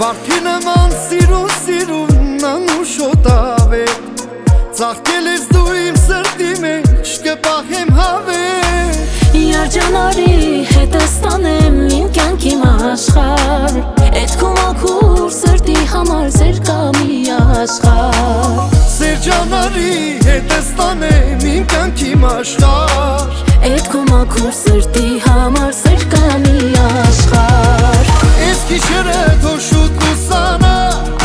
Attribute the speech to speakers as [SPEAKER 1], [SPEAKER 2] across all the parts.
[SPEAKER 1] Վարդինը ման սիրուն անուշոտավետ Ծաղկել ես դու իմ սրտի մեջ կպահեմ հավետ
[SPEAKER 2] Երջանարի հետը ստանեմ իմ կյանքի աշխարհ Էդ քո մաքուր սրտի համար սեր կա մի աշխարհ
[SPEAKER 1] Երջանարի հետը ստանեմ իմ կյանքի աշխարհ
[SPEAKER 2] Էդ քո մաքուր սրտի համար սեր կա մի աշխարհ
[SPEAKER 1] Ես գիշերը թող շուտ լուսանա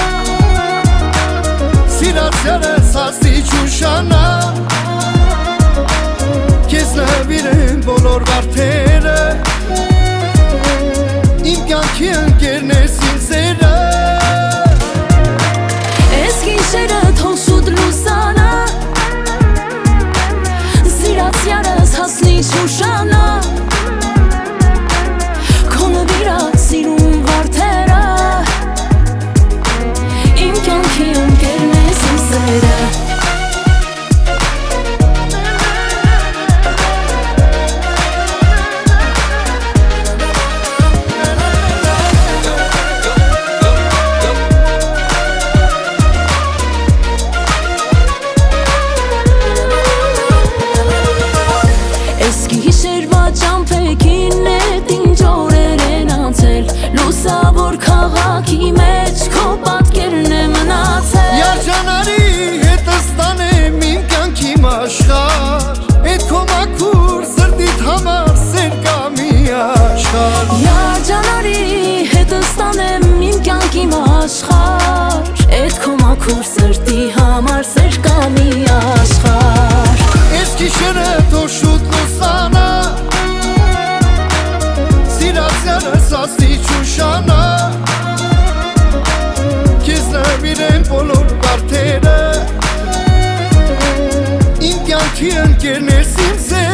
[SPEAKER 1] Սիրած երես հասնի չուշանա Քեզ նվիրեմ բոլոր վարդերը Իմ կյանքի ընկերն ես իմ սերը
[SPEAKER 2] Ես գիշերը թող շուտ լուսանա Սիրած երես հասնի չուշանա Քո նվիրած սիրուն վարդերը Իմ կյանքի ընկերն ես իմ սերը Լուսավոր քաղաքի մեջ քո պատկերն է մնացել
[SPEAKER 1] Երջանարի հետը ստանեմ իմ կյանքի աշխարհ Էդ քո մաքուր սրտիդ համար սեր կա մի աշխարհ
[SPEAKER 2] Երջանարի հետը ստանեմ իմ կյանքի աշխարհ Էդ քո մաքուր սրտի համար սեր կա մի աշխարհ
[SPEAKER 1] Ես գիշերը թող շուտ լուսանա Սիրած ասի չուշանա Քեզ նվիրեմ բոլոր վարդերը Իմ կյանքի ընկերն ես իմ սերը